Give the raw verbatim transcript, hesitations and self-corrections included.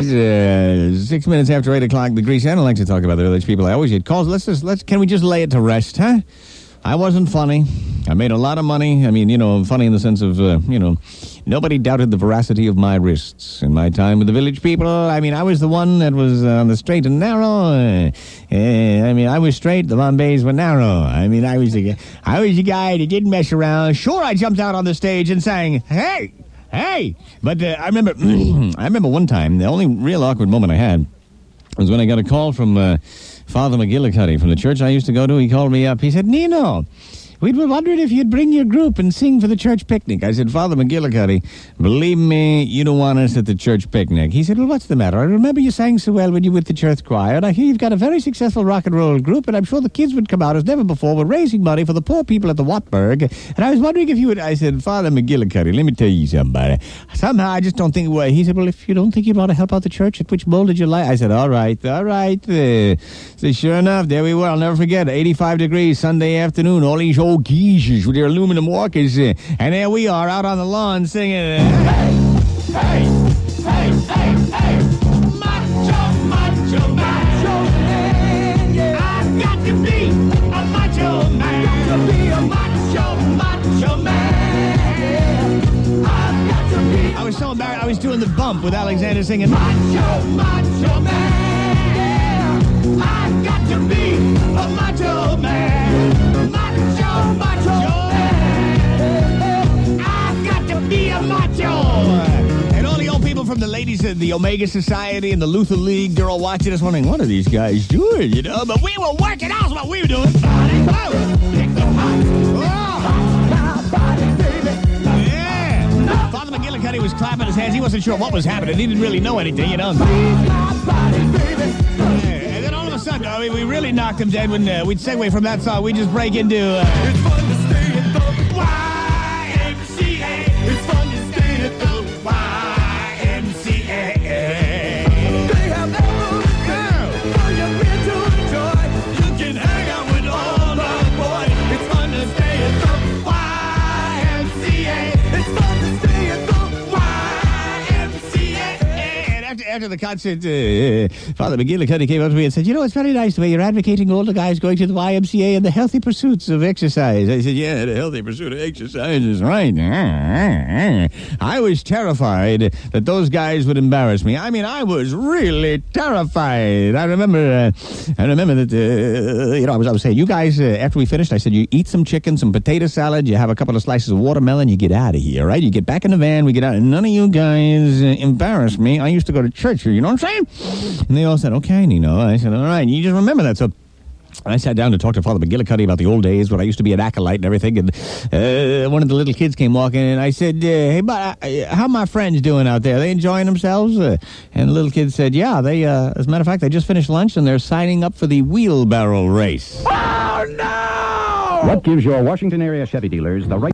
uh, six minutes after eight o'clock, the Grease. I don't like to talk about the village people. I always get calls. Let's just, let's, can we just lay it to rest, huh? I wasn't funny. I made a lot of money. I mean, you know, funny in the sense of, uh, you know, nobody doubted the veracity of my wrists. In my time with the village people, I mean, I was the one that was on the straight and narrow. Uh, uh, I mean, I was straight, the Bombays were narrow. I mean, I was the, I was the guy that didn't mess around. Sure, I jumped out on the stage and sang, hey, hey. But uh, I remember, I remember one time, the only real awkward moment I had was when I got a call from uh, Father McGillicuddy from the church I used to go to. He called me up. He said, Nino, we were wondering if you'd bring your group and sing for the church picnic. I said, Father McGillicuddy, believe me, you don't want us at the church picnic. He said, well, what's the matter? I remember you sang so well when you were with the church choir, and I hear you've got a very successful rock and roll group, and I'm sure the kids would come out as never before. We're raising money for the poor people at the Wartburg, and I was wondering if you would... I said, Father McGillicuddy, let me tell you something. Somehow I just don't think... Well, he said, well, if you don't think you'd want to help out the church, at which bowl did you like? I said, all right, all right. Uh, so sure enough, there we were. I'll never forget. eighty-five degrees Sunday afternoon. All these old geezers with their aluminum walkers, uh, and there we are out on the lawn singing. Uh, hey, hey, hey, hey, hey, macho, macho, macho man, yeah. I've got to be a macho man. Got to be a macho, macho man. Yeah. I've got to be. I was so embarrassed. I was doing the bump with Alexander singing macho, macho man. Yeah. I've got to be a macho man. Macho, macho. And all the old people from the ladies in the Omega Society and the Luther League, they're all watching us wondering, what are these guys doing, you know? But we were working out what we were doing. Yeah. Father McGillicuddy was clapping his hands. He wasn't sure what was happening. He didn't really know anything, you know? And then all of a sudden, I mean, we really knocked him dead when uh, we'd segue from that song. We'd just break into... Uh, it's fun to stay at the Y M C A. It's fun to stay at the Y M C A. They have everything for your beer to enjoy. You can hang out with all our boys. It's fun to stay at the Y M C A. It's fun to stay at the Y M C A. And after, after the concert, uh, Father McGillicuddy came up to me and said, you know, it's very nice the way you're advocating all the guys going to the Y M C A and the healthy pursuits of exercise. I said, yeah, the healthy pursuit of exercise is right. I was terrified that those guys would embarrass me. I mean, I was really terrified. I remember, uh, I remember that, uh, you know, I was, I was saying, you guys, uh, after we finished, I said, you eat some chicken, some potato salad, you have a couple of slices of watermelon, you get out of here, right? You get back in the van, we get out, and none of you guys uh, embarrass me. I used to go to church here, you know what I'm saying? And they all said, okay, Nino. I said, all right, you just remember that. So I sat down to talk to Father McGillicuddy about the old days when I used to be an acolyte and everything, and uh, one of the little kids came walking in, and I said, uh, hey, but uh, how are my friends doing out there? Are they enjoying themselves? Uh, and the little kid said, yeah, they, uh, as a matter of fact, they just finished lunch, and they're signing up for the wheelbarrow race. Oh, no! What gives your Washington area Chevy dealers the right